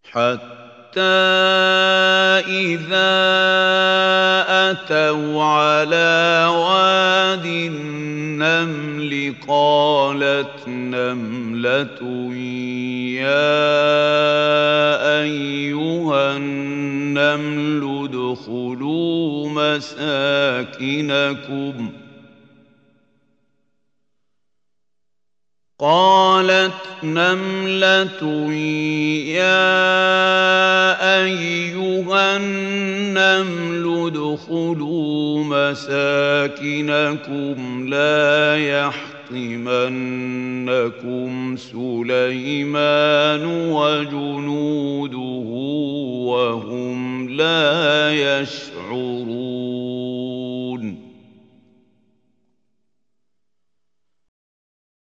حتى إذا أتوا على واد النمل قالت نملة يا أيها النمل ادخلوا مساكنكم لا يحطمنكم سليمان وجنوده وهم لا يشعرون.